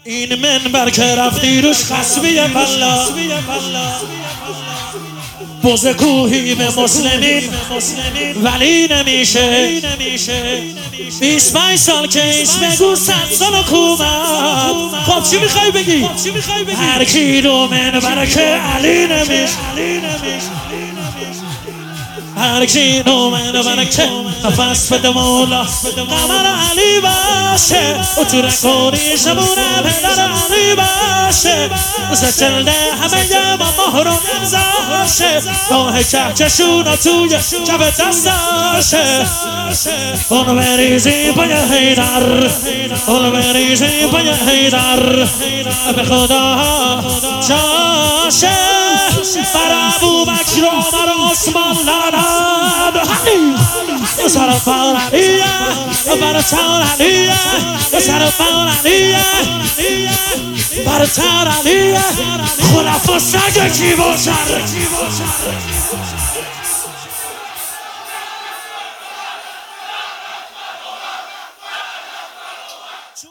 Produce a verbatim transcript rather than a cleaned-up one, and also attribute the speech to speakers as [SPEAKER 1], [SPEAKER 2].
[SPEAKER 1] این منبر که رفتی روش خصمی قلا بوز کوهی به مسلمین ولی نمیشه. بیست پنج سال که ایش بگو صد سال حکومت. خب چی میخوای بگی؟ هر کی رو منبر که علی نمیشه. هر کی رو منبر که نفس بده مولا قمر علی باشه و تو رنگونی شمونه پدر علی باشه روز جلده همه یه با مهر و امضاشه راه کهکشون و توی جب دستاشه اون بریزی پای حیدر اون بریزی پای حیدر به خدا جاشه بر ابوبکر و عمر عثمان لعنت سر فارانیه بر تارانیه سر فارانیه بر تارانیه خلفا سگ کی باشد